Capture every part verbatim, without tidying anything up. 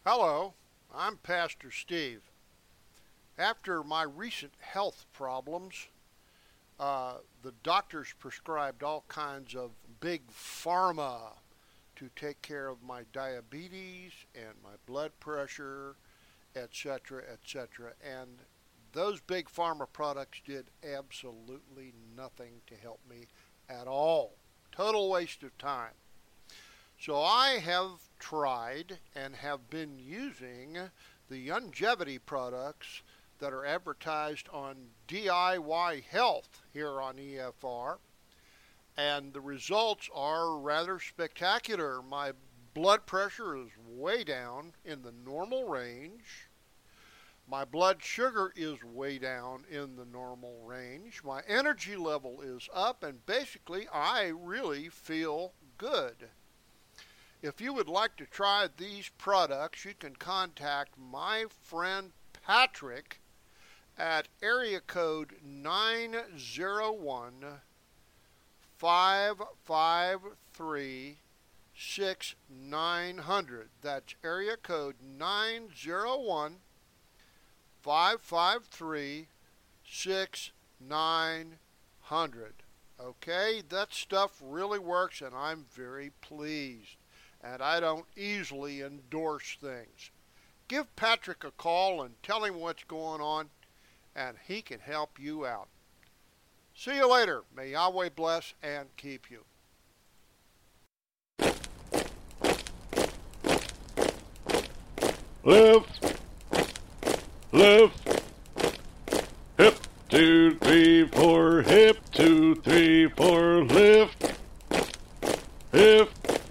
Hello, I'm Pastor Steve. After my recent health problems, uh, the doctors prescribed all kinds of big pharma to take care of my diabetes and my blood pressure, et cetera, et cetera. And those big pharma products did absolutely nothing to help me at all. Total waste of time. So I have tried and have been using the longevity products that are advertised on D I Y Health here on E F R, and the results are rather spectacular. My blood pressure is way down in the normal range. My blood sugar is way down in the normal range. My energy level is up, and basically, I really feel good. If you would like to try these products, you can contact my friend Patrick at area code nine zero one, five five three, six nine zero zero. That's area code nine zero one, five five three, six nine zero zero. Okay, that stuff really works, and I'm very pleased. And I don't easily endorse things. Give Patrick a call and tell him what's going on, and he can help you out. See you later. May Yahweh bless and keep you. Left, left, hip, two, three, four, hip, two, three, four, lift, hip.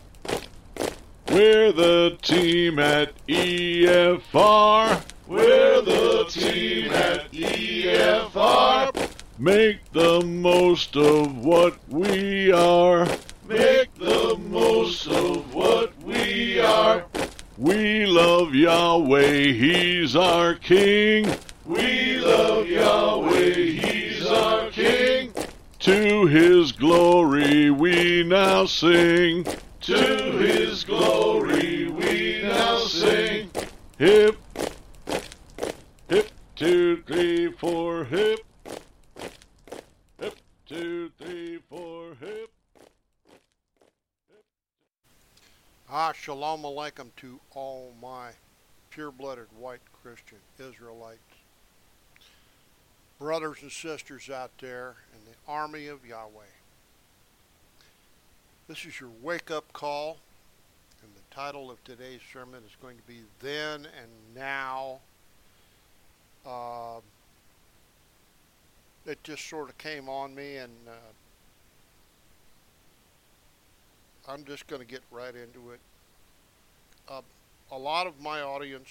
We're the team at E F R. We're the team at E F R. Make the most of what we are. Make the most of what we are. We love Yahweh, He's our King. We love Yahweh, He's our King. To His glory we now sing. To His glory we now sing. Hip, hip, two, three, four, hip. Hip, two, three, four, hip. Ah, shalom aleichem to all my pure-blooded white Christian Israelites, brothers and sisters out there in the army of Yahweh. This is your wake-up call, and the title of today's sermon is going to be Then and Now. Uh, it just sort of came on me, and uh, I'm just going to get right into it. Uh, a lot of my audience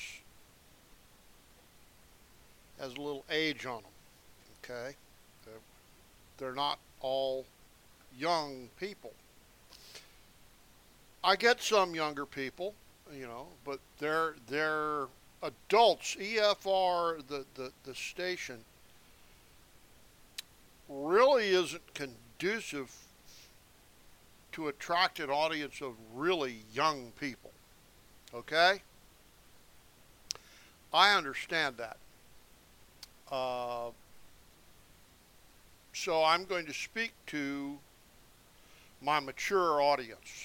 has a little age on them, okay? They're, they're not all young people. I get some younger people, you know, but they're they're adults. E F R, the, the, the station, really isn't conducive to attract an audience of really young people. Okay? I understand that. Uh, so I'm going to speak to my mature audience.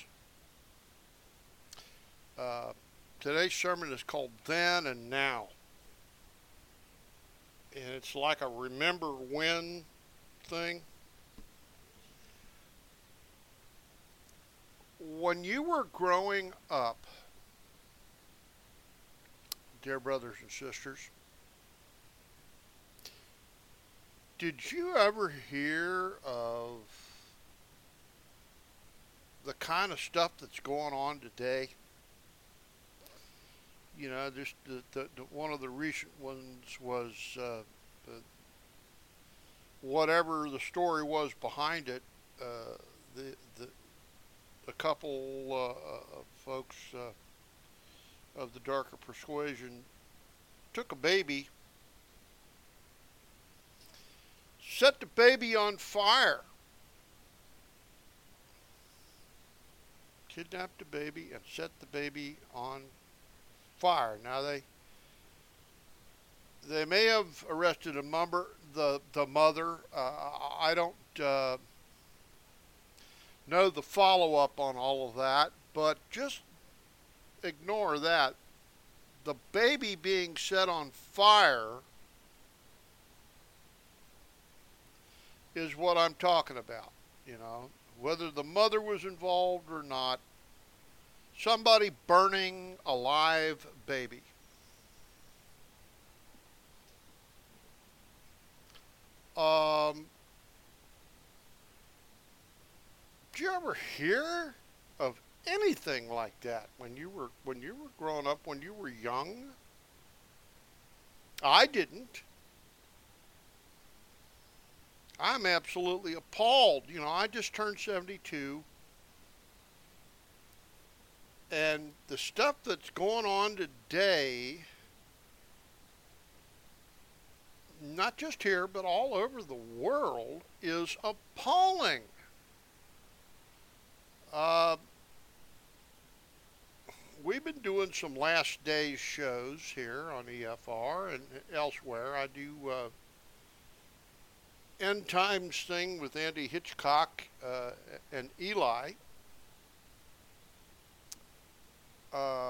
Uh, today's sermon is called Then and Now. And it's like a remember when thing. When you were growing up, dear brothers and sisters, did you ever hear of the kind of stuff that's going on today? You know, just the, the, the, one of the recent ones was uh, the, whatever the story was behind it. Uh, the the a couple uh, of folks uh, of the darker persuasion took a baby, set the baby on fire, kidnapped the baby and set the baby on fire. Now they they may have arrested a mumber, the the mother. Uh, I don't uh, know the follow up on all of that, but just ignore that. The baby being set on fire is what I'm talking about. You know, whether the mother was involved or not, somebody burning a live baby. Um, did you ever hear of anything like that when you were when you were growing up, when you were young? I didn't. I'm absolutely appalled. You know, I just turned seventy-two, and the stuff that's going on today, not just here, but all over the world, is appalling. Uh, we've been doing some last days shows here on E F R and elsewhere. I do uh, End Times thing with Andy Hitchcock uh, and Eli. Uh,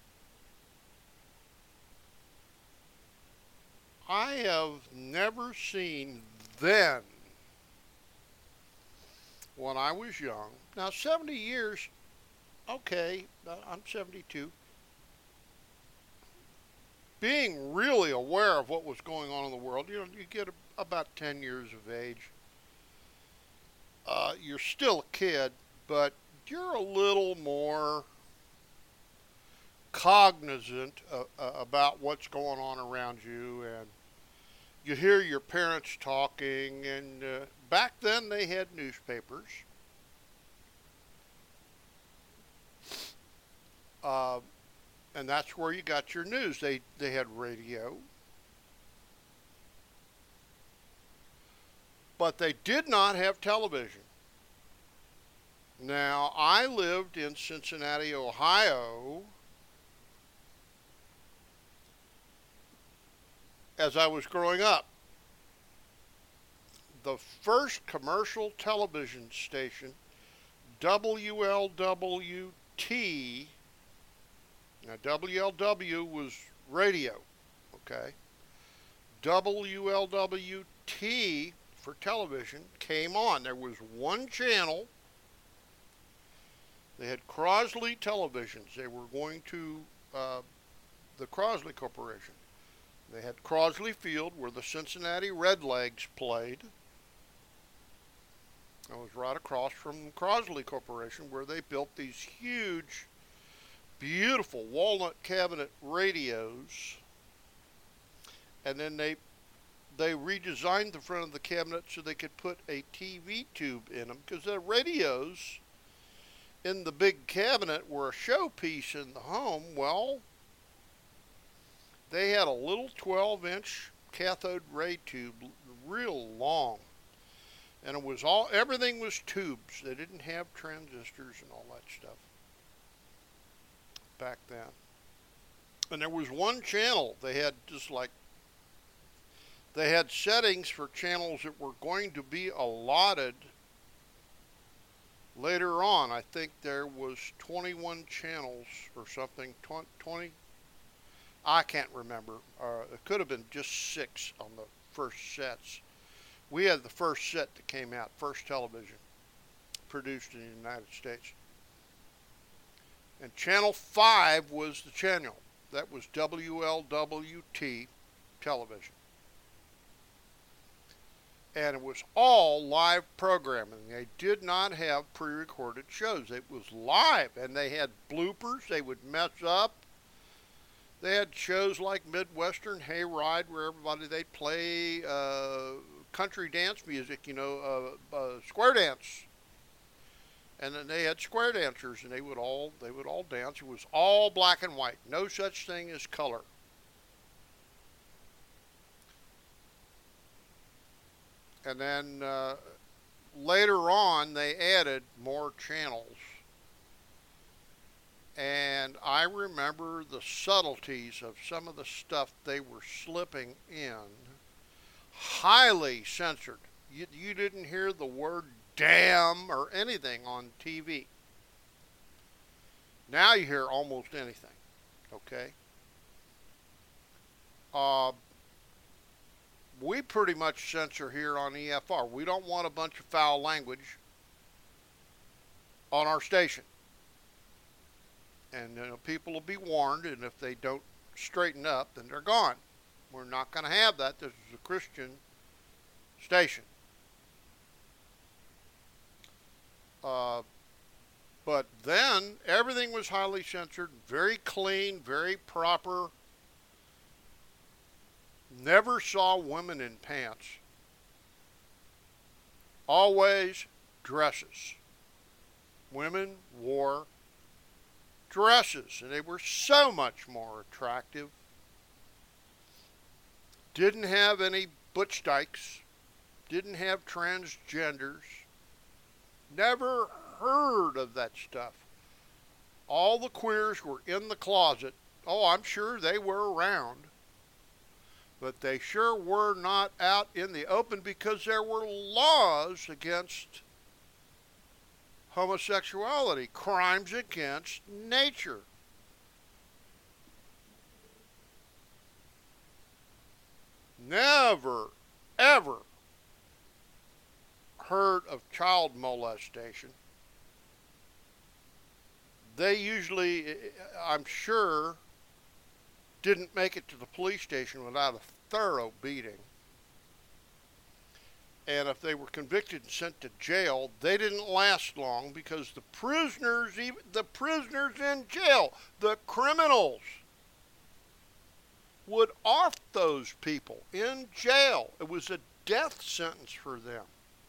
I have never seen then, when I was young. Now, seventy years, okay, I'm seventy-two. Being really aware of what was going on in the world, you know, you get a, about ten years of age. Uh, you're still a kid, but you're a little more cognizant uh, uh, about what's going on around you, and you hear your parents talking, and uh, back then they had newspapers. Uh, and that's where you got your news. They they had radio. But they did not have television. Now, I lived in Cincinnati, Ohio, as I was growing up. The first commercial television station, W L W T, now W L W was radio, okay? W L W T for television came on. There was one channel. They had Crosley televisions. They were going to uh, the Crosley Corporation. They had Crosley Field where the Cincinnati Redlegs played. I was right across from Crosley Corporation where they built these huge, beautiful walnut cabinet radios. And then they they redesigned the front of the cabinet so they could put a T V tube in them, because the radios in the big cabinet were a showpiece in the home. Well, they had a little twelve inch cathode ray tube, real long. And it was all, everything was tubes. They didn't have transistors and all that stuff back then. And there was one channel. They had just like, they had settings for channels that were going to be allotted later on. I think there was twenty-one channels or something, twenty, I can't remember. Uh, it could have been just six on the first sets. We had the first set that came out, first television produced in the United States. And Channel five was the channel. That was W L W T television. And it was all live programming. They did not have pre-recorded shows. It was live, and they had bloopers. They would mess up. They had shows like Midwestern Hayride, where everybody, they'd play uh, country dance music, you know, uh, uh, square dance. And then they had square dancers, and they would all they would all dance. It was all black and white. No such thing as color. And then uh, later on, they added more channels. And And I remember the subtleties of some of the stuff they were slipping in. Highly censored. You, you didn't hear the word damn or anything on T V. Now you hear almost anything. Okay? Uh, we pretty much censor here on E F R. We don't want a bunch of foul language on our station. And you know, people will be warned, and if they don't straighten up, then they're gone. We're not going to have that. This is a Christian station. Uh, but then everything was highly censored, very clean, very proper. Never saw women in pants. Always dresses. Women wore dresses, and they were so much more attractive. Didn't have any butch dykes. Didn't have transgenders. Never heard of that stuff. All the queers were in the closet. Oh, I'm sure they were around. But they sure were not out in the open because there were laws against homosexuality, crimes against nature. Never, ever heard of child molestation. They usually, I'm sure, didn't make it to the police station without a thorough beating. And if they were convicted and sent to jail, they didn't last long because the prisoners, even the prisoners in jail, the criminals, would off those people in jail. It was a death sentence for them.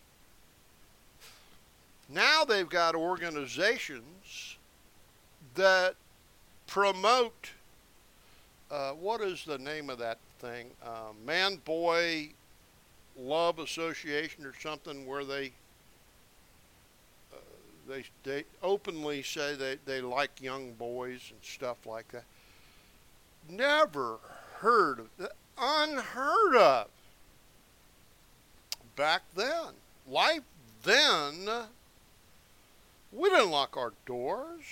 Now they've got organizations that promote, uh, what is the name of that thing? Uh, Man-Boy Love Association or something, where they uh, they they openly say they, they like young boys and stuff like that. Never heard of that. Unheard of. Back then. Life then, we didn't lock our doors.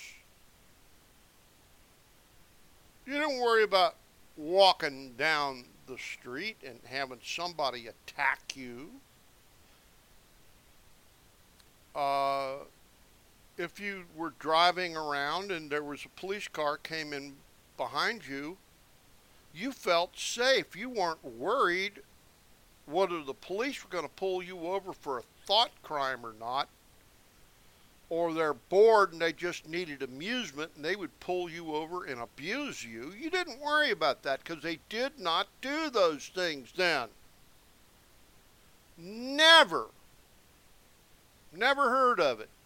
You didn't worry about walking down the street and having somebody attack you. Uh, if you were driving around and there was a police car came in behind you, you felt safe. You weren't worried whether the police were going to pull you over for a thought crime or not, or they're bored and they just needed amusement and they would pull you over and abuse you. You didn't worry about that because they did not do those things then. Never. Never heard of it.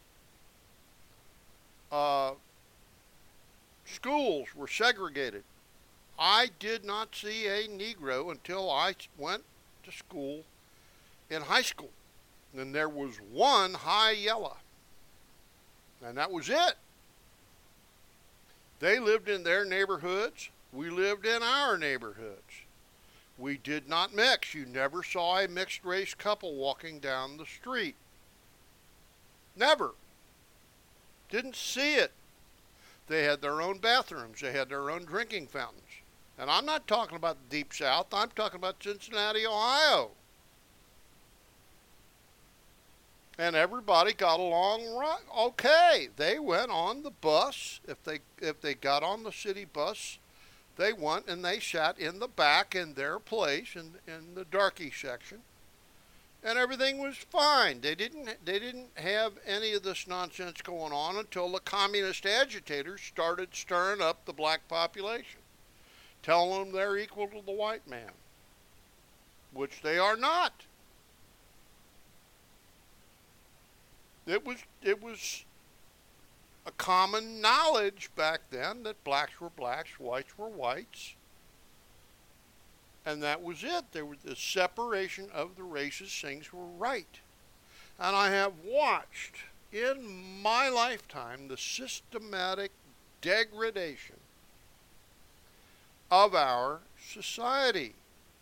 Uh, schools were segregated. I did not see a Negro until I went to school in high school. And there was one high yellow. And that was it. They lived in their neighborhoods. We lived in our neighborhoods. We did not mix. You never saw a mixed race couple walking down the street. Never. Didn't see it. They had their own bathrooms. They had their own drinking fountains. And I'm not talking about the Deep South. I'm talking about Cincinnati, Ohio. And everybody got along right. Okay, they went on the bus. If they if they got on the city bus, they went and they sat in the back in their place in in the darky section, and everything was fine. They didn't they didn't have any of this nonsense going on until the communist agitators started stirring up the black population, telling them they're equal to the white man, which they are not. It was it was a common knowledge back then that blacks were blacks, whites were whites, and that was it. There was the separation of the races. Things were right, and I have watched in my lifetime the systematic degradation of our society.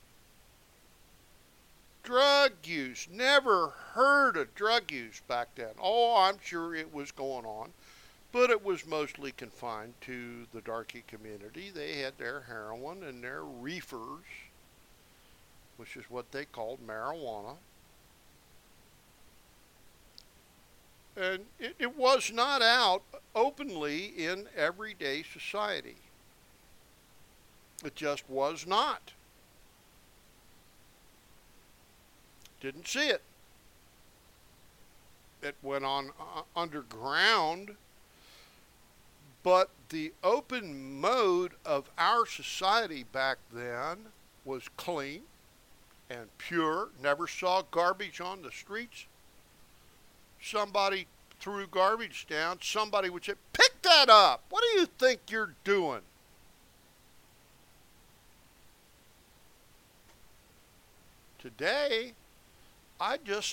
Drug use. Never heard of drug use back then. Oh, I'm sure it was going on, but it was mostly confined to the darky community. They had their heroin and their reefers, which is what they called marijuana. And it, it was not out openly in everyday society. It just was not. Didn't see it. It went on uh, underground. But the open mode of our society back then was clean and pure. Never saw garbage on the streets. Somebody threw garbage down. Somebody would say, pick that up. What do you think you're doing? Today, I just,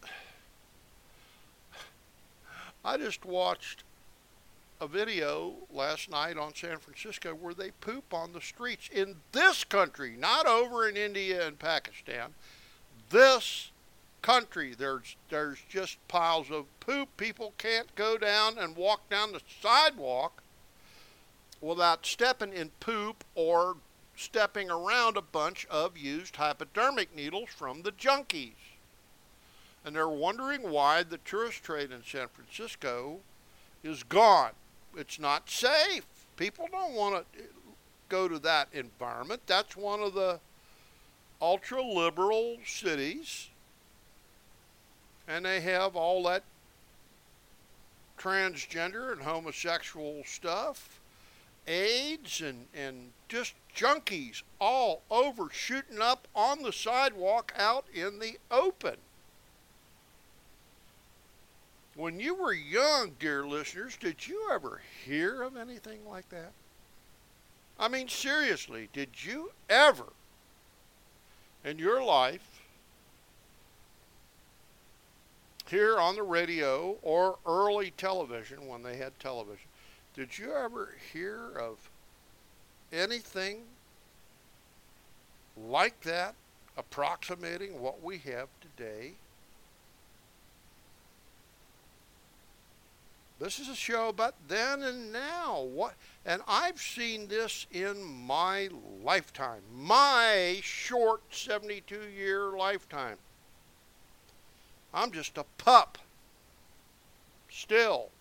I just watched a video last night on San Francisco where they poop on the streets in this country, not over in India and Pakistan. This country, there's there's just piles of poop. People can't go down and walk down the sidewalk without stepping in poop or stepping around a bunch of used hypodermic needles from the junkies. And they're wondering why the tourist trade in San Francisco is gone. It's not safe. People don't want to go to that environment. That's one of the ultra-liberal cities. And they have all that transgender and homosexual stuff, AIDS, and, and just junkies all over shooting up on the sidewalk out in the open. When you were young, dear listeners, did you ever hear of anything like that? I mean, seriously, did you ever in your life hear on the radio or early television, when they had television, did you ever hear of anything like that approximating what we have today? This is a show about then and now. What? And I've seen this in my lifetime, my short seventy-two year lifetime. I'm just a pup. Still.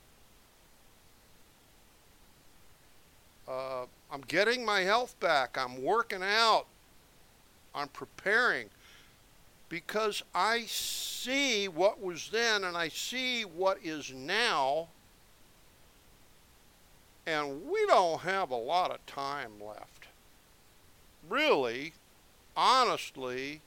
Uh, I'm getting my health back. I'm working out. I'm preparing. Because I see what was then and I see what is now. And we don't have a lot of time left. Really, honestly,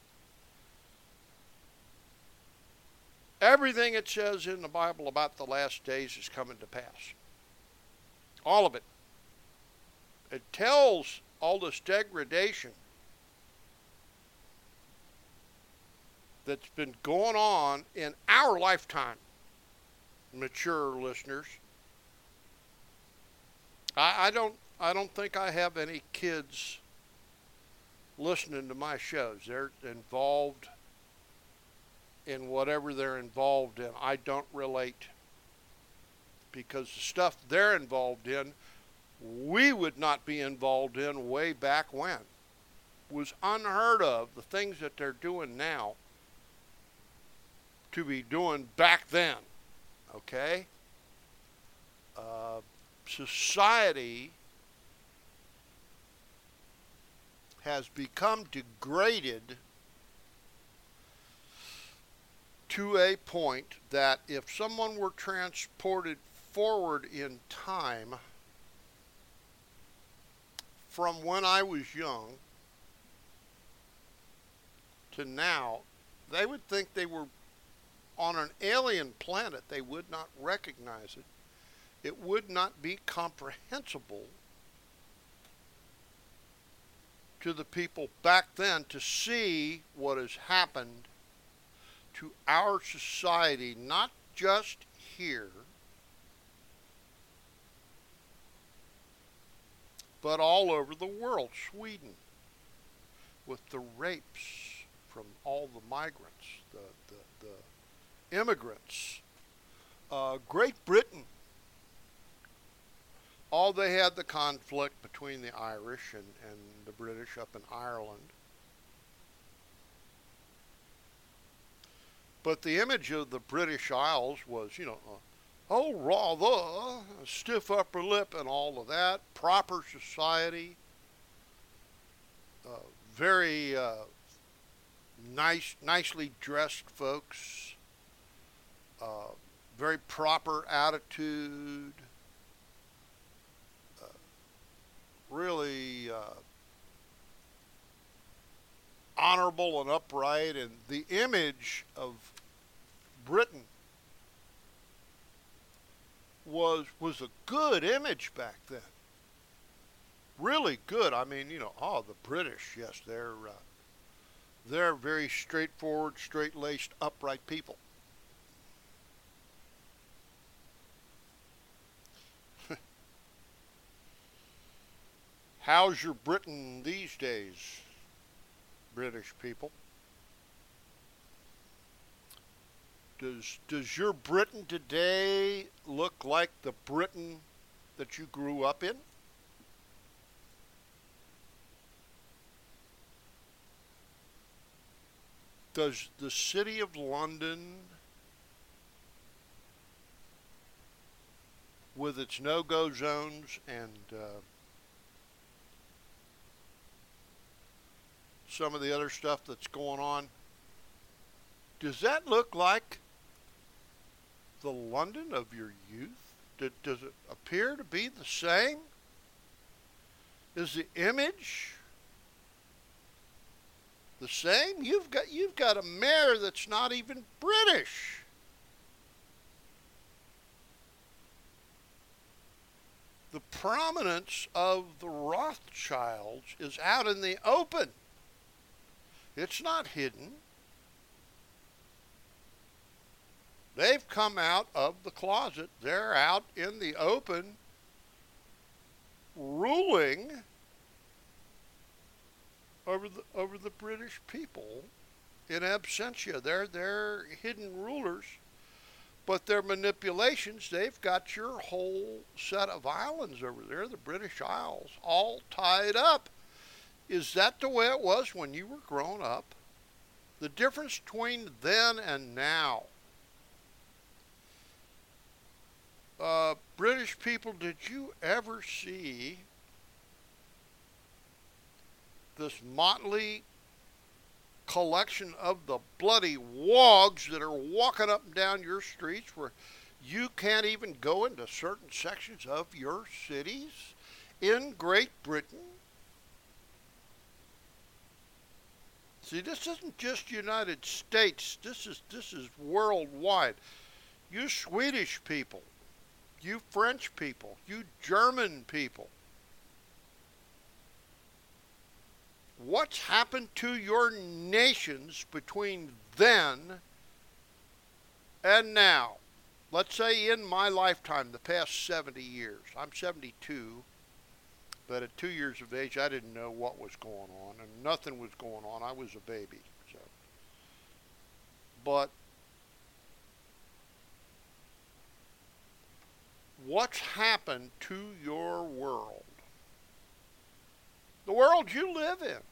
everything it says in the Bible about the last days is coming to pass. All of it. It tells all this degradation that's been going on in our lifetime, mature listeners. I, I don't I don't think I have any kids listening to my shows. They're involved in whatever they're involved in. I don't relate, because the stuff they're involved in, we would not be involved in way back when. It was unheard of, the things that they're doing now, to be doing back then. Okay? Uh, society has become degraded to a point that if someone were transported forward in time from when I was young to now, they would think they were on an alien planet. They would not recognize it. It would not be comprehensible to the people back then to see what has happened to our society, not just here, but all over the world. Sweden, with the rapes from all the migrants, the, the, the immigrants. Uh, Great Britain, all they had the conflict between the Irish and, and the British up in Ireland. But the image of the British Isles was, you know, uh, oh, rather, a stiff upper lip and all of that, proper society, uh, very uh, nice, nicely dressed folks, uh, very proper attitude, uh, really uh, honorable and upright, and the image of Britain was was a good image back then. Really good. I mean, you know, oh, the British, yes, they're uh, they're very straightforward, straight-laced, upright people. How's your Britain these days, British people? Does does your Britain today look like the Britain that you grew up in? Does the city of London, with its no-go zones and uh, some of the other stuff that's going on, does that look like the London of your youth? Does, does it appear to be the same? Is the image the same? You've got you've got a mayor that's not even British. The prominence of the Rothschilds is out in the open. It's not hidden. They've come out of the closet. They're out in the open, ruling over the over the British people in absentia. They're they're hidden rulers, but their manipulations, they've got your whole set of islands over there, the British Isles, all tied up. Is that the way it was when you were growing up? The difference between then and now. Uh, British people, did you ever see this motley collection of the bloody wogs that are walking up and down your streets where you can't even go into certain sections of your cities in Great Britain? See, this isn't just United States. This is this is worldwide. You Swedish people, you French people, you German people. What's happened to your nations between then and now? Let's say in my lifetime, the past seventy years. I'm seventy-two, but at two years of age, I didn't know what was going on, and nothing was going on. I was a baby. So, but what's happened to your world? The world you live in.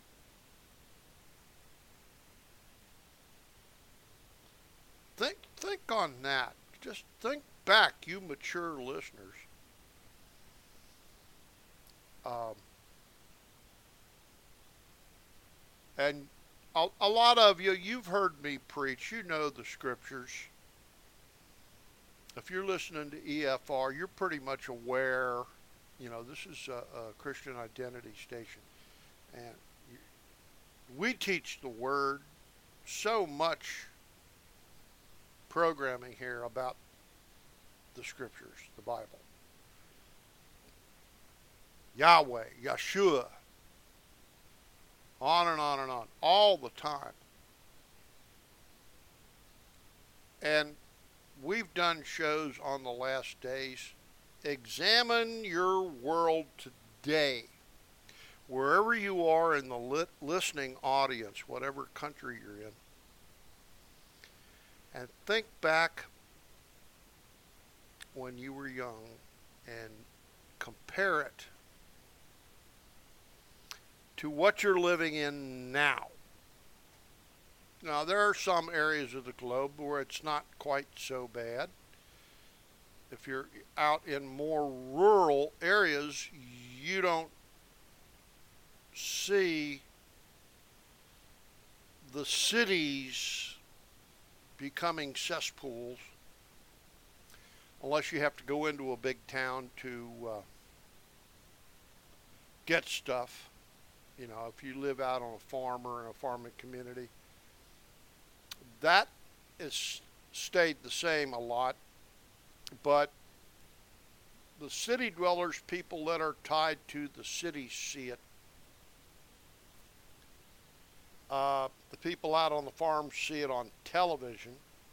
Think, think on that. Just think back, you mature listeners. Um, and a, a lot of you, you've heard me preach. You know the scriptures. If you're listening to E F R, you're pretty much aware. You know, this is a, a Christian Identity Station. And we teach the Word. So much programming here about the Scriptures, the Bible. Yahweh, Yeshua. On and on and on. All the time. And we've done shows on the last days. Examine your world day, wherever you are in the lit listening audience, whatever country you're in, and think back when you were young and compare it to what you're living in now. Now, there are some areas of the globe where it's not quite so bad. If you're out in more rural areas, you don't see the cities becoming cesspools unless you have to go into a big town to uh, get stuff. You know, if you live out on a farm or in a farming community, that has stayed the same a lot. But the city dwellers, people that are tied to the cities, see it. Uh, the people out on the farms see it on television,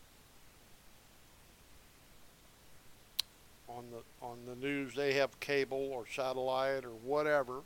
on the on the news. They have cable or satellite or whatever.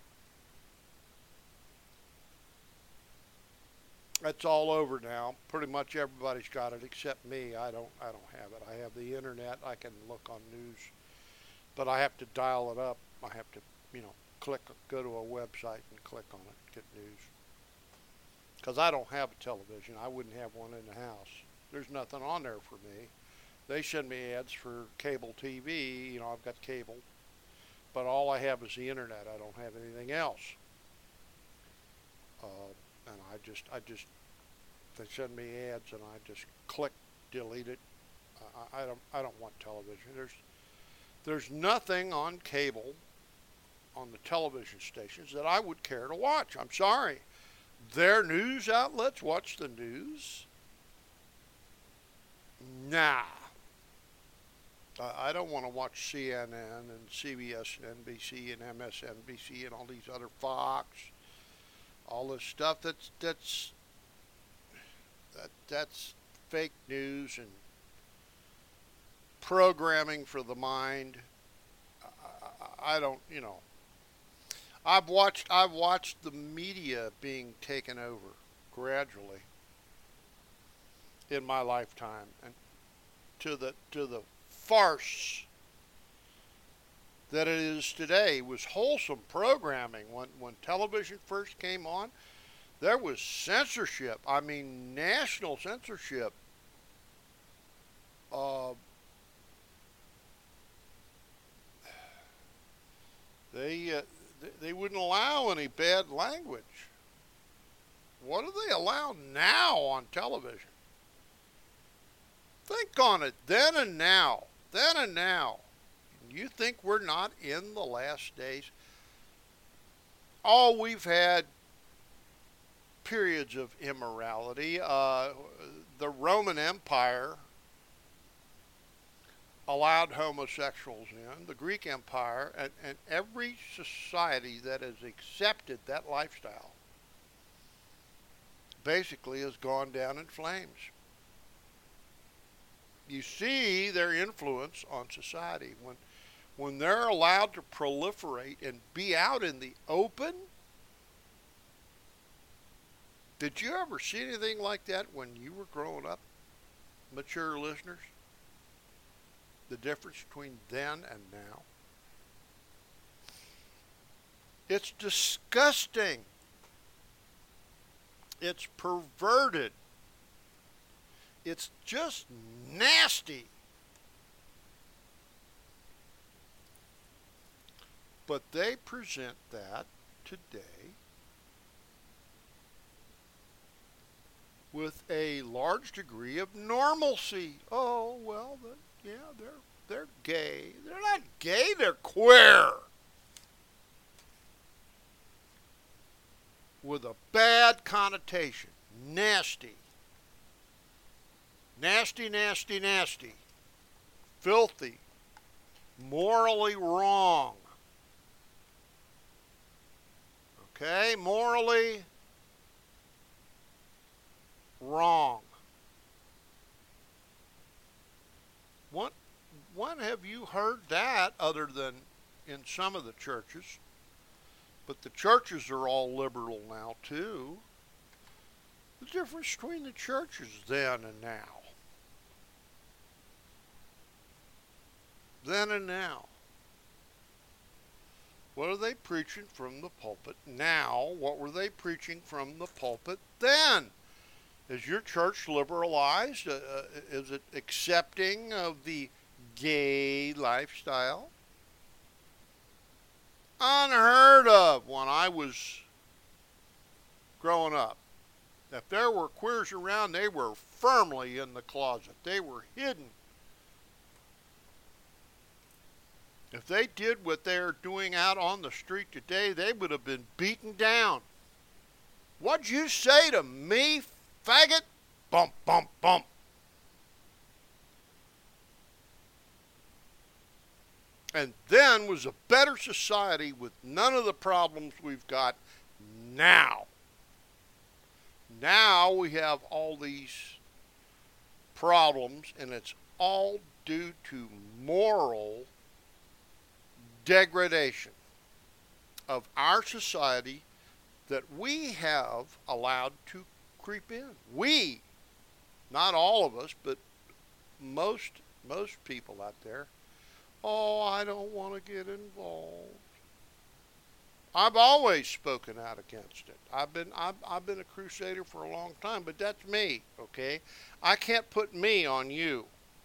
That's all over now. Pretty much everybody's got it except me. I don't I don't have it. I have the internet. I can look on news, but I have to dial it up. I have to, you know, click, go to a website and click on it, get news. Because I don't have a television. I wouldn't have one in the house. There's nothing on there for me. They send me ads for cable T V. You know, I've got cable. But all I have is the internet. I don't have anything else. Uh, and I just, I just, they send me ads and I just click, delete it. I, I don't, I don't want television. There's, there's nothing on cable, on the television stations that I would care to watch. I'm sorry. Their news outlets watch the news? Nah. I don't want to watch C N N and C B S and N B C and M S N B C and all these other Fox, all this stuff that's that's that that's fake news and programming for the mind. I, I don't, you know. I've watched I've watched the media being taken over gradually in my lifetime, and to the to the farce that it is today. It was wholesome programming. When when television first came on, there was censorship. I mean, national censorship. Uh, they uh, they wouldn't allow any bad language. What do they allow now on television? Think on it, then and now. Then and now. You think we're not in the last days? Oh, we've had periods of immorality. Uh, the Roman Empire allowed homosexuals in. The Greek Empire, and, and every society that has accepted that lifestyle basically has gone down in flames. You see their influence on society when when they're allowed to proliferate and be out in the open. Did you ever see anything like that when you were growing up, mature listeners? The difference between then and now? It's disgusting. It's perverted. It's just nasty. But they present that today with a large degree of normalcy. Oh, well, the, yeah, they're they're gay. They're not gay, they're queer. With a bad connotation. Nasty. Nasty, nasty, nasty. Filthy. Morally wrong. Okay? Morally wrong. What, when have you heard that other than in some of the churches? But the churches are all liberal now, too. The difference between the churches then and now. Then and now. What are they preaching from the pulpit now? What were they preaching from the pulpit then? Is your church liberalized? Uh, uh, is it accepting of the gay lifestyle? Unheard of when I was growing up. If there were queers around, they were firmly in the closet. They were hidden. If they did what they're doing out on the street today, they would have been beaten down. What'd you say to me, faggot? Bump, bump, bump. And then was a better society with none of the problems we've got now. Now we have all these problems, and it's all due to moral degradation of our society that we have allowed to creep in. We, not all of us, but most most people out there. Oh, I don't want to get involved. I've always spoken out against it. I've been I've, I've been a crusader for a long time, but that's me, okay? I can't put me on you.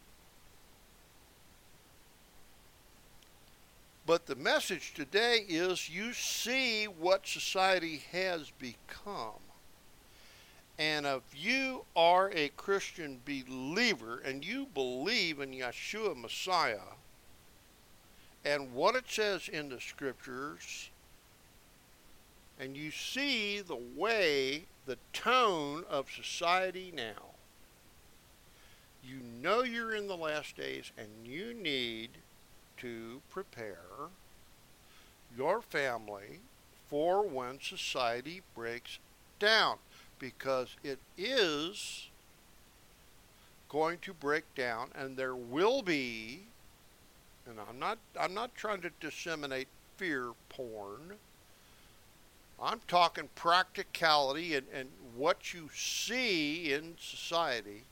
But the message today is you see what society has become. And if you are a Christian believer and you believe in Yeshua Messiah and what it says in the scriptures, and you see the way, the tone of society now, you know you're in the last days and you need to prepare your family for when society breaks down, because it is going to break down, and there will be, and I'm not I'm not trying to disseminate fear porn. I'm talking practicality and, and what you see in society.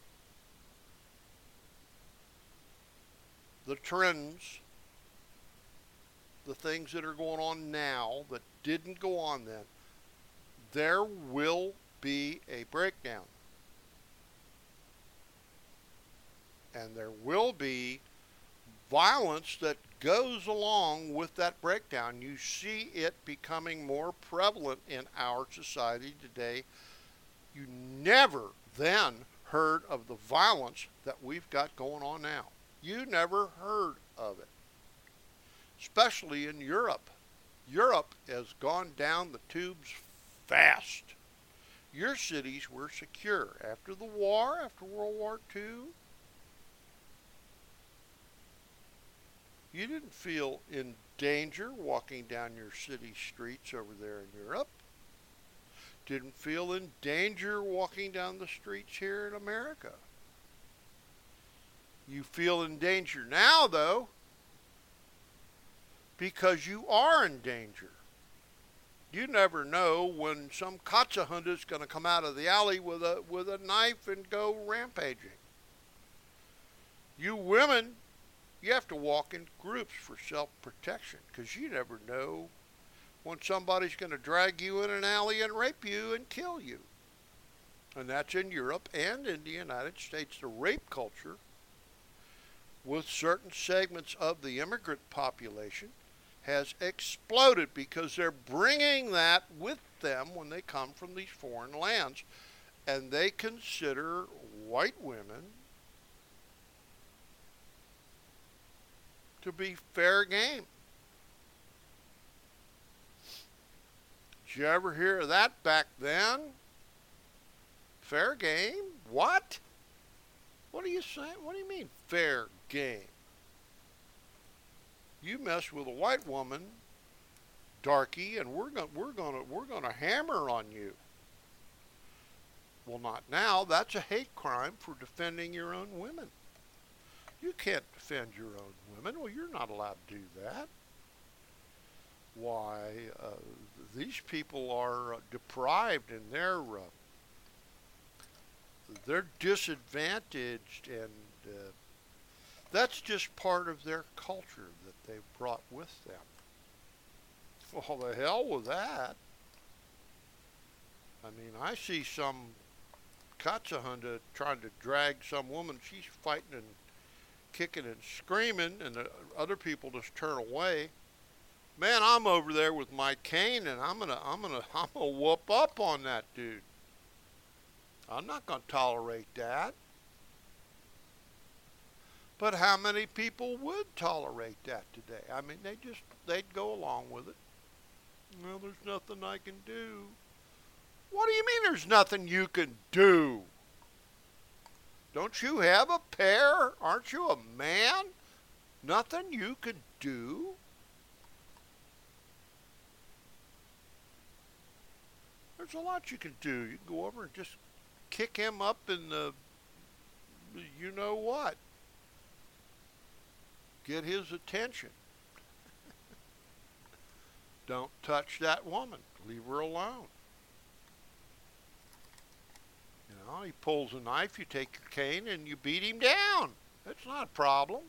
The trends, the things that are going on now that didn't go on then, there will be a breakdown. And there will be violence that goes along with that breakdown. You see it becoming more prevalent in our society today. You never then heard of the violence that we've got going on now. You never heard of it, especially in Europe. Europe has gone down the tubes fast. Your cities were secure. After the war, after World War Two, you didn't feel in danger walking down your city streets over there in Europe. Didn't feel in danger walking down the streets here in America. You feel in danger now, though, because you are in danger. You never know when some Katzahund is going to come out of the alley with a with a knife and go rampaging. You women, you have to walk in groups for self-protection, because you never know when somebody's going to drag you in an alley and rape you and kill you. And that's in Europe and in the United States. The rape culture with certain segments of the immigrant population has exploded, because they're bringing that with them when they come from these foreign lands, and they consider white women to be fair game. Did you ever hear of that back then? Fair game? What? What are you saying? What do you mean fair game? You mess with a white woman, darky, and we're going we're going to we're going to hammer on you. Well, not now. That's a hate crime for defending your own women. You can't defend your own women. Well, you're not allowed to do that. why uh, these people are uh, deprived and they're uh, they're disadvantaged, and uh, that's just part of their culture that they've brought with them. Well, the hell with that. I mean, I see some Katsahunda trying to drag some woman. She's fighting and kicking and screaming, and the other people just turn away. Man, I'm over there with my cane, and I'm gonna, I'm gonna, I'm gonna whoop up on that dude. I'm not gonna tolerate that. But how many people would tolerate that today? I mean, they just, they'd go along with it. Well, there's nothing I can do. What do you mean there's nothing you can do? Don't you have a pair? Aren't you a man? Nothing you can do? There's a lot you can do. You can go over and just kick him up in the, you know what. Get his attention. Don't touch that woman. Leave her alone. You know, he pulls a knife, you take your cane, and you beat him down. That's not a problem.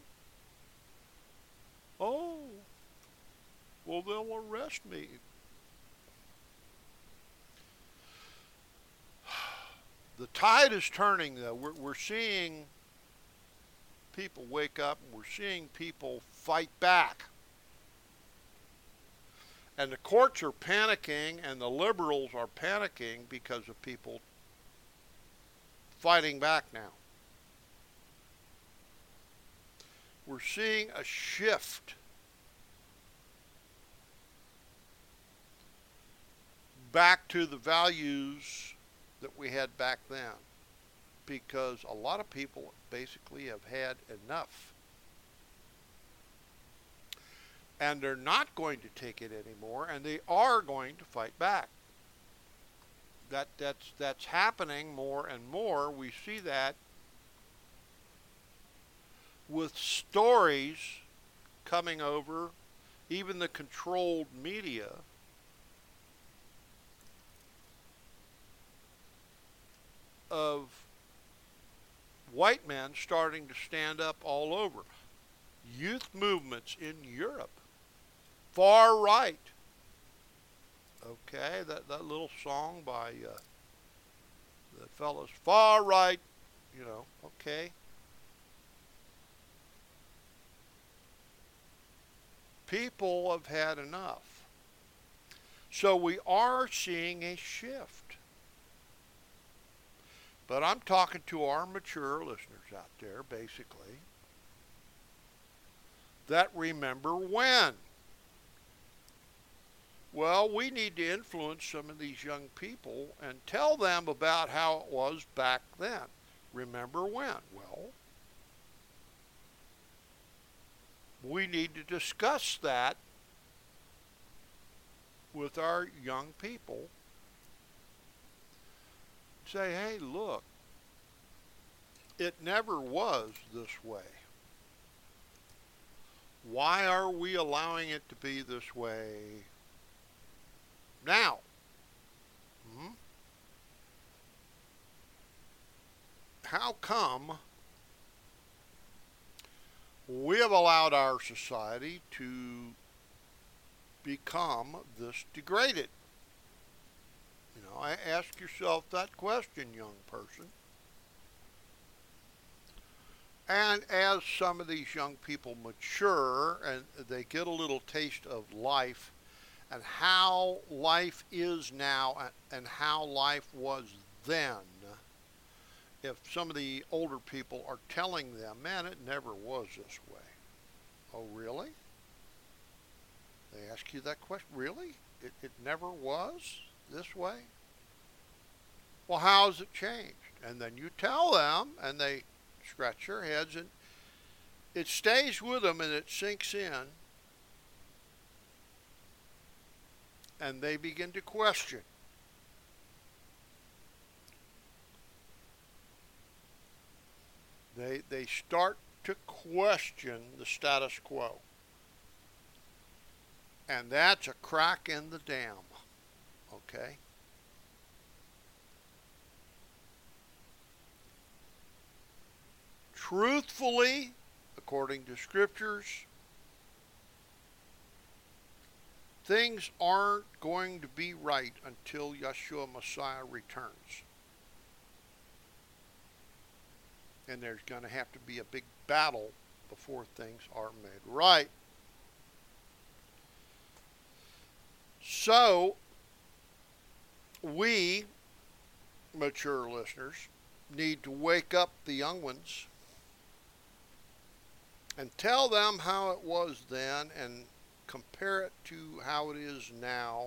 Oh, well, they'll arrest me. The tide is turning, though. We're, we're seeing people wake up, and we're seeing people fight back. And the courts are panicking, and the liberals are panicking because of people fighting back now. We're seeing a shift back to the values that we had back then, because a lot of people basically have had enough. And they're not going to take it anymore, and they are going to fight back. That that's that's happening more and more. We see that with stories coming over, even the controlled media, of white men starting to stand up all over. Youth movements in Europe, far right. Okay, that, that little song by uh, the fellas, far right, you know, okay. People have had enough. So we are seeing a shift. But I'm talking to our mature listeners out there, basically, that remember when. Well, we need to influence some of these young people and tell them about how it was back then. Remember when? Well, we need to discuss that with our young people. Say, hey, look, it never was this way. Why are we allowing it to be this way now? Hmm? How come we have allowed our society to become this degraded? You know, ask yourself that question, young person. And as some of these young people mature and they get a little taste of life and how life is now and how life was then, if some of the older people are telling them, man, it never was this way. Oh, really? They ask you that question, really? It, it never was this way? Well, how has it changed? And then you tell them, and they scratch their heads, and it stays with them, and it sinks in, and they begin to question. They, they start to question the status quo. And that's a crack in the dam, okay? Truthfully, according to scriptures, things aren't going to be right until Yeshua Messiah returns. And there's going to have to be a big battle before things are made right. So, we, mature listeners, need to wake up the young ones and tell them how it was then and compare it to how it is now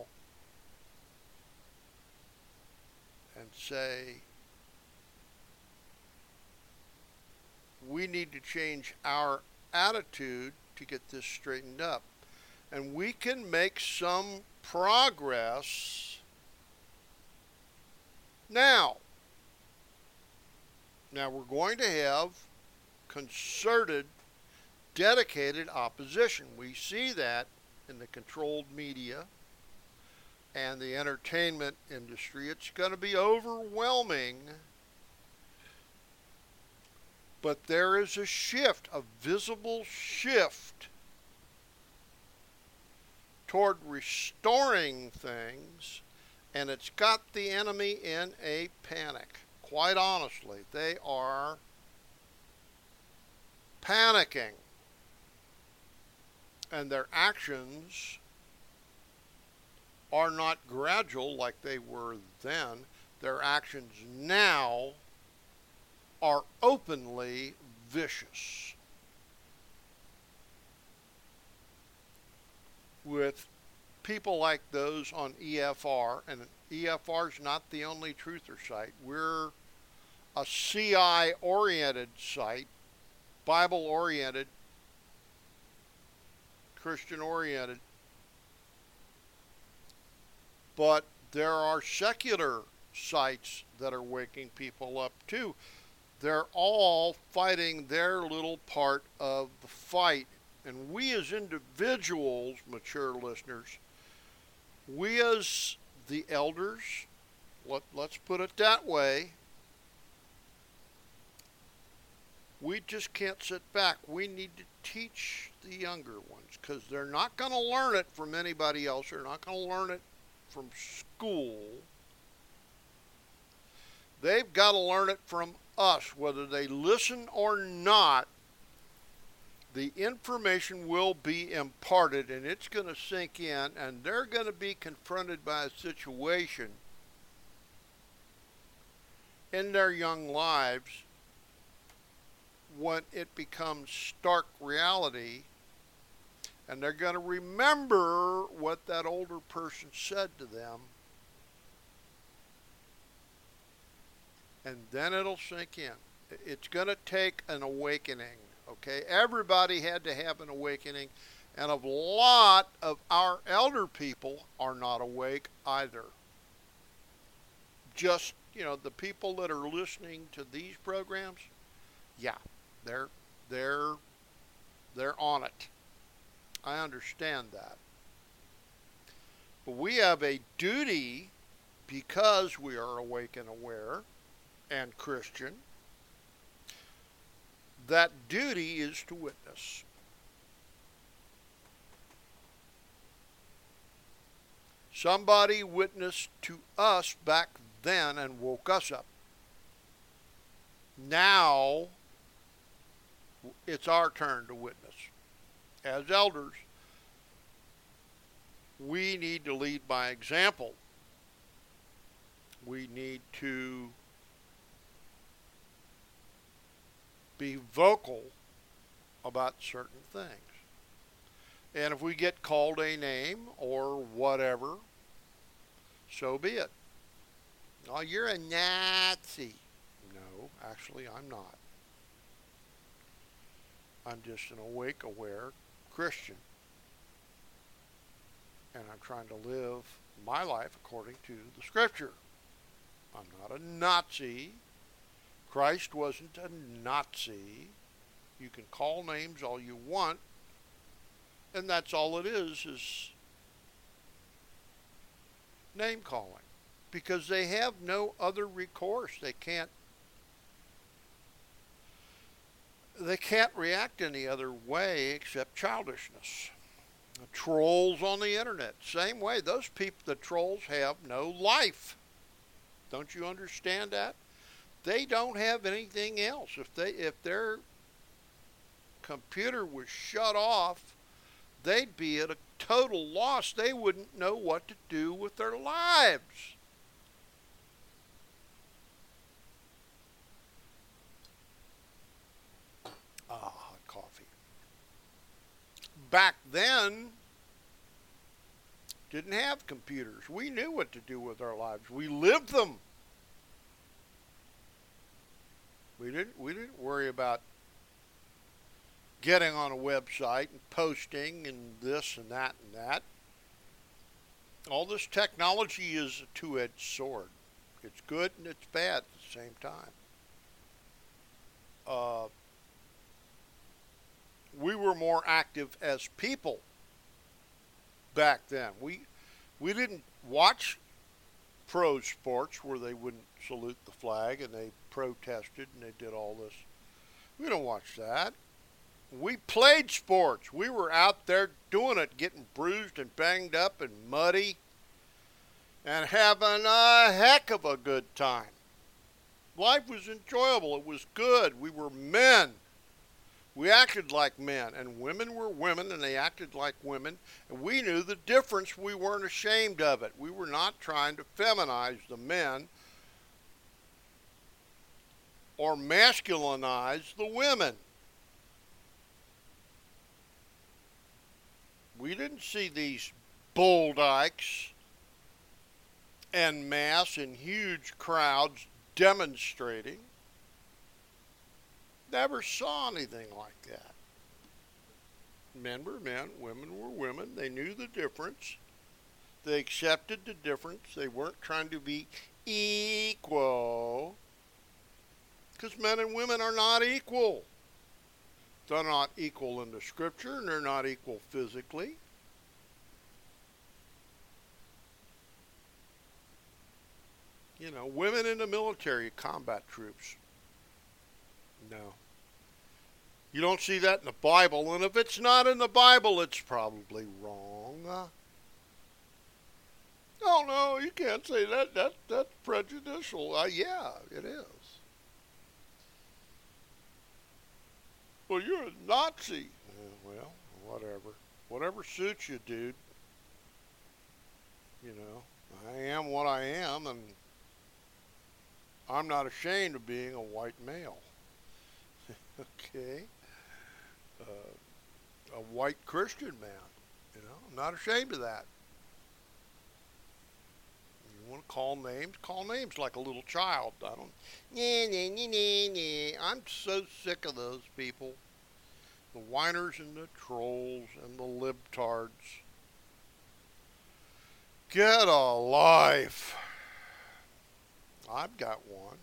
and say, we need to change our attitude to get this straightened up. And we can make some progress now. Now we're going to have concerted, dedicated opposition. We see that in the controlled media and the entertainment industry. It's going to be overwhelming. But there is a shift, a visible shift toward restoring things, and it's got the enemy in a panic. Quite honestly, they are panicking, and their actions are not gradual like they were then. Their actions now are openly vicious, with people like those on E F R, and E F R is not the only truther site. We're a C I-oriented site, Bible-oriented, Christian-oriented, but there are secular sites that are waking people up too. They're all fighting their little part of the fight. And we as individuals, mature listeners, we as the elders, let, let's put it that way, we just can't sit back. We need to teach the younger ones, because they're not going to learn it from anybody else. They're not going to learn it from school. They've got to learn it from us, whether they listen or not. The information will be imparted, and it's going to sink in, and they're going to be confronted by a situation in their young lives when it becomes stark reality, and they're going to remember what that older person said to them, and then it'll sink in. It's going to take an awakening. Okay, everybody had to have an awakening, and a lot of our elder people are not awake either. Just, you know, the people that are listening to these programs, yeah, they're they're they're on it. I understand that. But we have a duty, because we are awake and aware and Christian. That duty is to witness. Somebody witnessed to us back then and woke us up. Now, it's our turn to witness. As elders, we need to lead by example. We need to be vocal about certain things. And if we get called a name or whatever, so be it. Oh, you're a Nazi. No, actually I'm not. I'm just an awake, aware Christian. And I'm trying to live my life according to the Scripture. I'm not a Nazi. Christ wasn't a Nazi. You can call names all you want, and that's all it is, is name calling because they have no other recourse. They can't they can't react any other way except childishness. The trolls on the internet, same way. Those people, the trolls, have no life. Don't you understand that? They don't have anything else. If they if their computer was shut off, they'd be at a total loss. They wouldn't know what to do with their lives. Ah, hot coffee. Back then, didn't have computers. We knew what to do with our lives. We lived them. We didn't we didn't worry about getting on a website and posting and this and that and that. All this technology is a two-edged sword. It's good and it's bad at the same time. Uh, we were more active as people back then. We we didn't watch pro sports where they wouldn't salute the flag and they protested and they did all this. We don't watch that. We played sports. We were out there doing it, getting bruised and banged up and muddy and having a heck of a good time. Life was enjoyable. It was good. We were men. We acted like men, and women were women, and they acted like women, and we knew the difference. We weren't ashamed of it. We were not trying to feminize the men or masculinize the women. We didn't see these bull dykes en masse in huge crowds demonstrating. Never saw anything like that. Men were men, women were women. They knew the difference. They accepted the difference. They weren't trying to be equal. Because men and women are not equal. They're not equal in the scripture, and they're not equal physically. You know, women in the military, combat troops. No. You don't see that in the Bible, and if it's not in the Bible, it's probably wrong. Oh, no, you can't say that. That that's prejudicial. Uh, yeah, it is. Well, you're a Nazi. Uh, well, whatever. Whatever suits you, dude. You know, I am what I am, and I'm not ashamed of being a white male. Okay? Uh, a white Christian man. You know, I'm not ashamed of that. You want to call names? Call names like a little child. I don't. Nah, nah, nah, nah, nah. I'm so sick of those people. The whiners and the trolls and the libtards. Get a life. I've got one.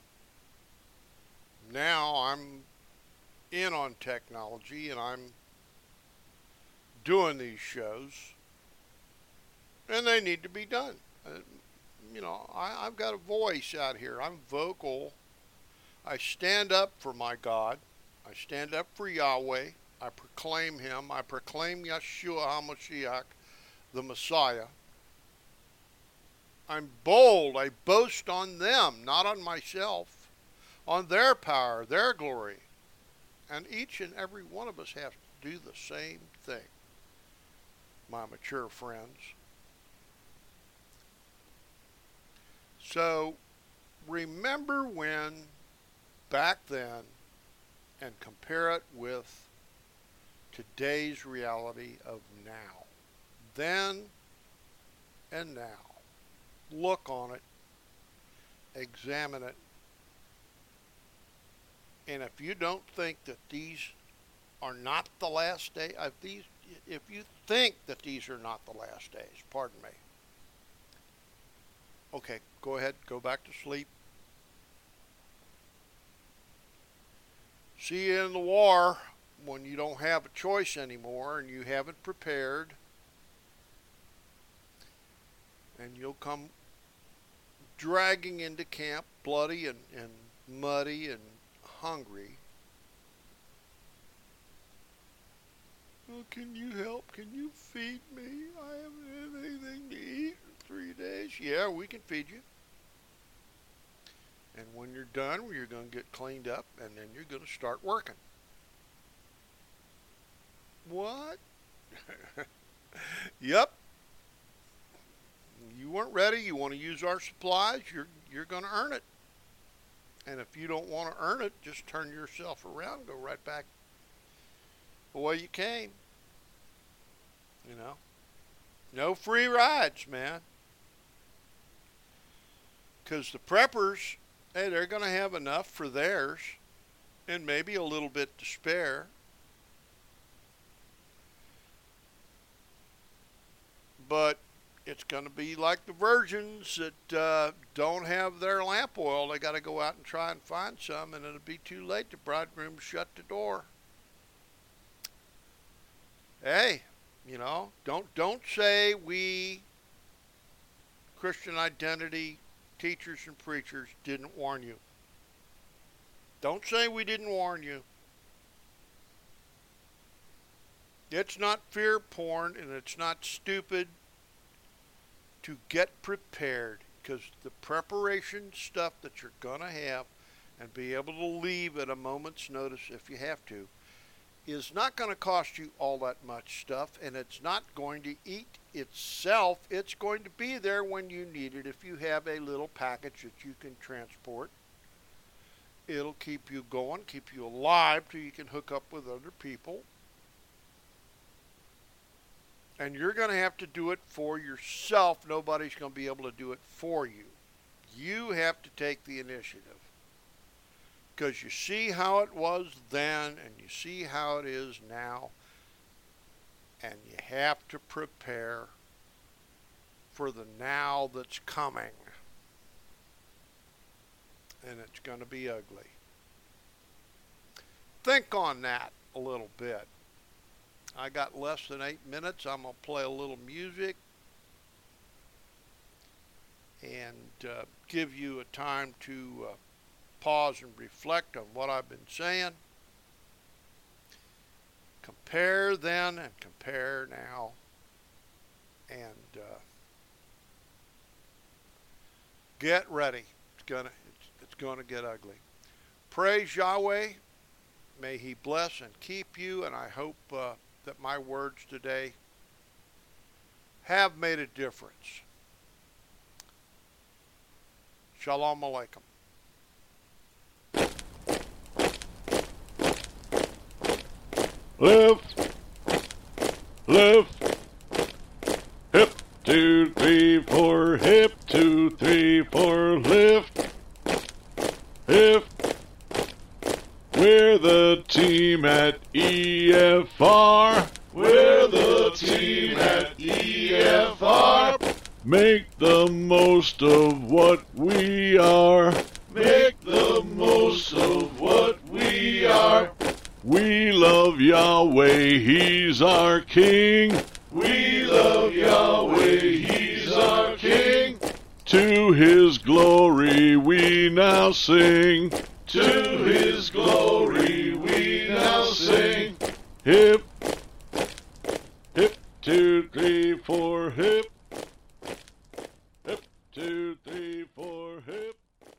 Now I'm in on technology and I'm doing these shows. And they need to be done. Uh, you know, I, I've got a voice out here. I'm vocal. I stand up for my God. I stand up for Yahweh. I proclaim Him. I proclaim Yeshua HaMashiach, the Messiah. I'm bold. I boast on them, not on myself, on their power, their glory. And each and every one of us has to do the same thing, my mature friends. So remember when back then and compare it with today's reality of now. Then and now. Look on it. Examine it. And if you don't think that these are not the last day, if these, if you think that these are not the last days, pardon me. Okay, go ahead, go back to sleep. See you in the war when you don't have a choice anymore and you haven't prepared. And you'll come dragging into camp bloody and, and muddy and hungry. Oh, can you help? Can you feed me? I haven't had anything to eat in three days. Yeah, we can feed you. And when you're done, you're going to get cleaned up, and then you're going to start working. What? Yep. You weren't ready. You want to use our supplies. You're you're going to earn it. And if you don't want to earn it, just turn yourself around and go right back the way you came. You know, no free rides, man. Because the preppers, hey, they're going to have enough for theirs and maybe a little bit to spare. But it's going to be like the virgins that uh, don't have their lamp oil. They got to go out and try and find some, and it'll be too late. The bridegroom shut the door. Hey, you know, don't don't say we Christian identity teachers and preachers didn't warn you. Don't say we didn't warn you. It's not fear porn, and it's not stupid to get prepared, because the preparation stuff that you're going to have and be able to leave at a moment's notice if you have to is not going to cost you all that much stuff, and it's not going to eat itself. It's going to be there when you need it. If you have a little package that you can transport, it'll keep you going, keep you alive till you can hook up with other people. And you're going to have to do it for yourself. Nobody's going to be able to do it for you. You have to take the initiative. Because you see how it was then, and you see how it is now. And you have to prepare for the now that's coming. And it's going to be ugly. Think on that a little bit. I got less than eight minutes. I'm going to play a little music and uh, give you a time to uh, pause and reflect on what I've been saying. Compare then and compare now. And uh, get ready. It's gonna, it's, it's gonna get ugly. Praise Yahweh. May He bless and keep you. And I hope uh, that my words today have made a difference. Shalom Aleichem. Left, left, hip, two, three, four, hip, two, three, four, lift, hip. We're the team at E F R. We're the team at E F R. Make the most of what we are. Make the most of what we are. We love Yahweh, He's our King. We love Yahweh, He's our King. To His glory we now sing. To His glory we now sing. Hip, hip, two, three, four, hip. Hip, two, three, four, hip.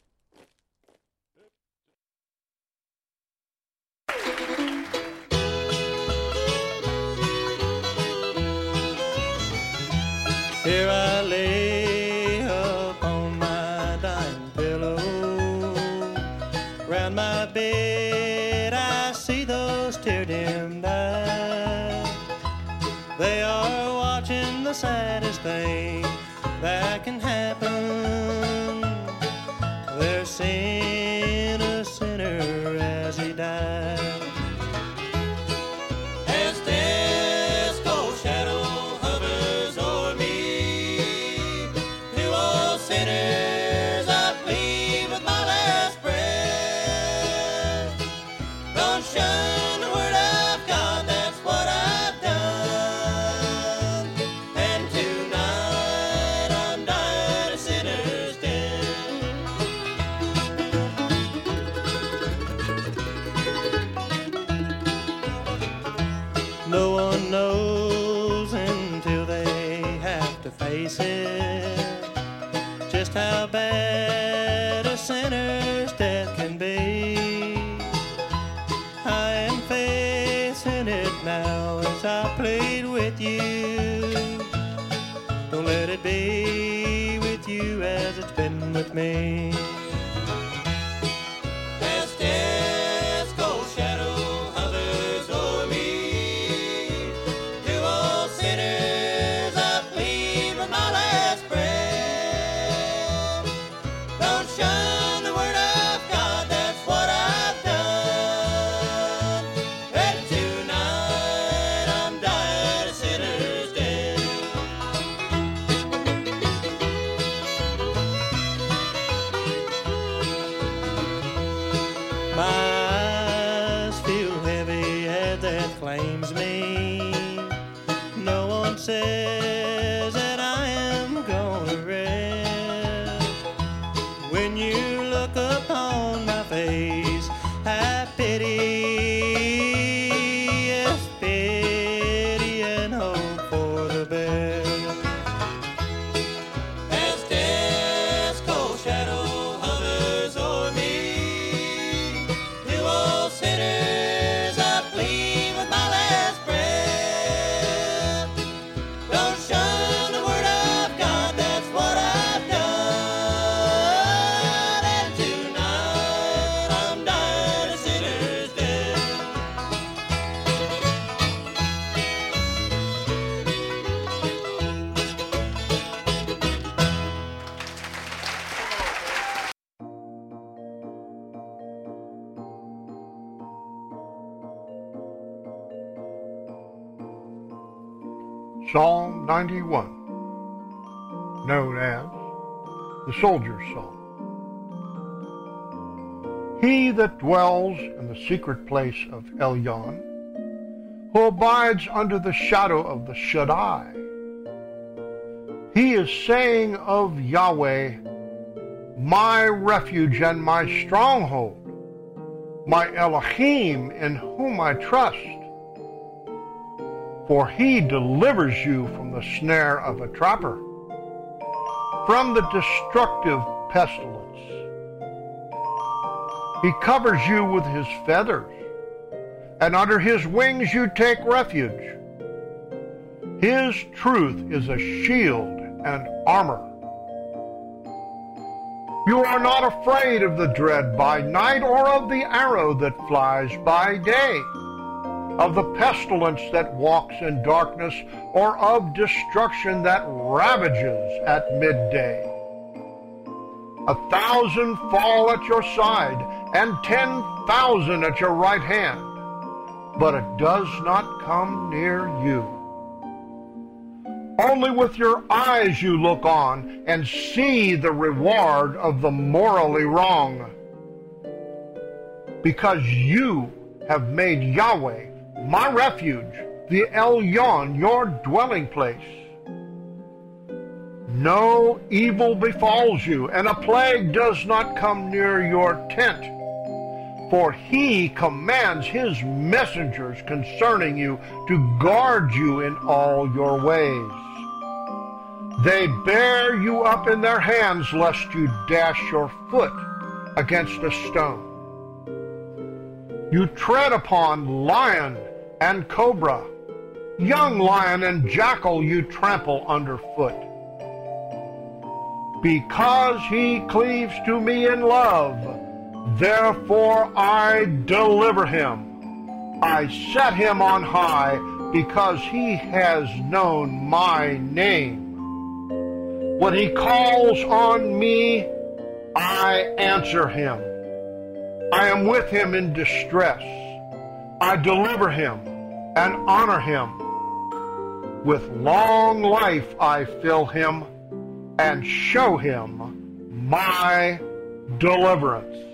Here I lay upon my dying pillow. Round my bed I see those tear-dimmed eyes. They are watching the saddest thing that can happen. They're seeing a sinner as he dies. As death's cold shadow hovers o'er me, to all sinners I plead with my last breath. Don't shun the word of God, that's what I've done. And tonight I'm faces just how bad a sinner's death can be. I am facing it now as I plead with you. Don't let it be with you as it's been with me. As death's cold shadow hovers o'er me, to all sinners I plead with my last breath. Don't shun the word of God, that's what I've done. And tonight I'm dying a sinner's death. My eyes feel heavy as death claims me. No one says that I am gonna rest. When you look upon my face, have pity, yes, pity and hope for the best. As death's cold shadow hovers o'er me, to all sinners I plead with my last breath. Don't shun the word of God, that's what I've done. And tonight I'm dying a sinner's death. Psalm ninety-one, known as the Soldier's Psalm. He that dwells in the secret place of Elyon, who abides under the shadow of the Shaddai. He is saying of Yahweh, my refuge and my stronghold, my Elohim in whom I trust. For he delivers you from the snare of a trapper, from the destructive pestilence. He covers you with his feathers, and under his wings you take refuge. His truth is a shield and armor. You are not afraid of the dread by night, or of the arrow that flies by day, of the pestilence that walks in darkness, or of destruction that ravages at midday. A thousand fall at your side, and ten thousand at your right hand, but it does not come near you. Only with your eyes you look on and see the reward of the morally wrong, because you have made Yahweh my refuge, the Elyon, your dwelling place. No evil befalls you, and a plague does not come near your tent. For he commands his messengers concerning you to guard you in all your ways. They bear you up in their hands, lest you dash your foot against a stone. You tread upon lion and cobra, young lion and jackal you trample underfoot. Because he cleaves to me in love, therefore I deliver him. I set him on high, because he has known my name. When he calls on me, I answer him. I am with him in distress. I deliver him and honor him. With long life I fill him and show him my deliverance.